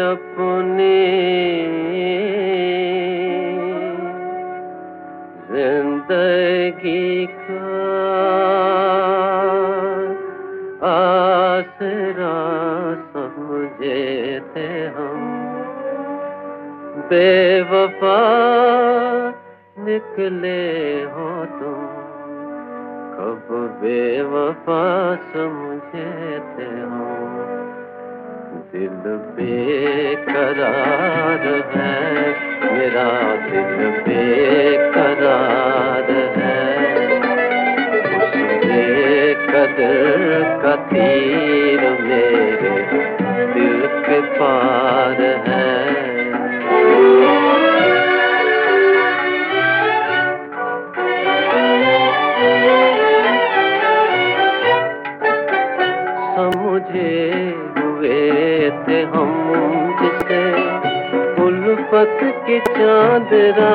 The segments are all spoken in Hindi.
अपनी जिंदगी का आसरा समझे थे हम, बेवफा निकले हो तुम, कब बेवफा समझे थे हम। दिल बेकरार है, मेरा दिल बेकरार है, उस बेकदर का तीर मेरे दिल के पार है। समझे हुए थे हम जिसे उल्फत की चाँद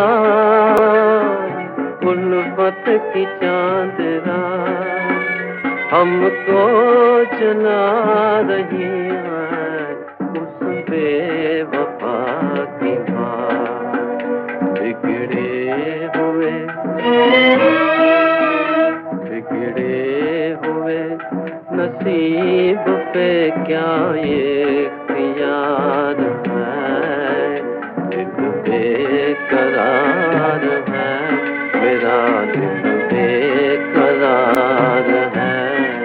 रात, उल्फत की चाँद रात हमको जला रही है, उस बेवफा की बात। बिगड़े हुए नसीब पे क्या ये इख्तियार है, दिल बेकरार है, मेरा दिल बेकरार है।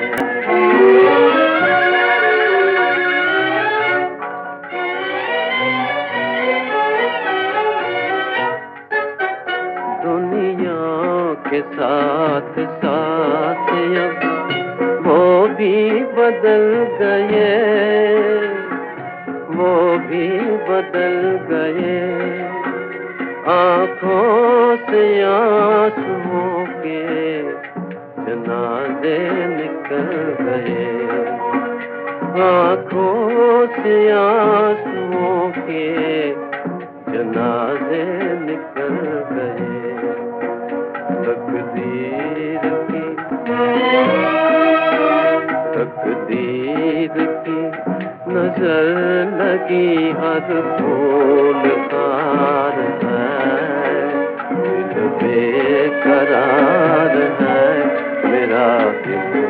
दुनिया के साथ साथ अब वो भी बदल गए, वो भी बदल गए, आँखों से आंसुओं के जनाजे निकल गए, आँखों से आंसुओं के जनाजे निकल गए। तकदीर की नजर लगी हर फूल खार है, दिल बेकरार है, मेरा दिल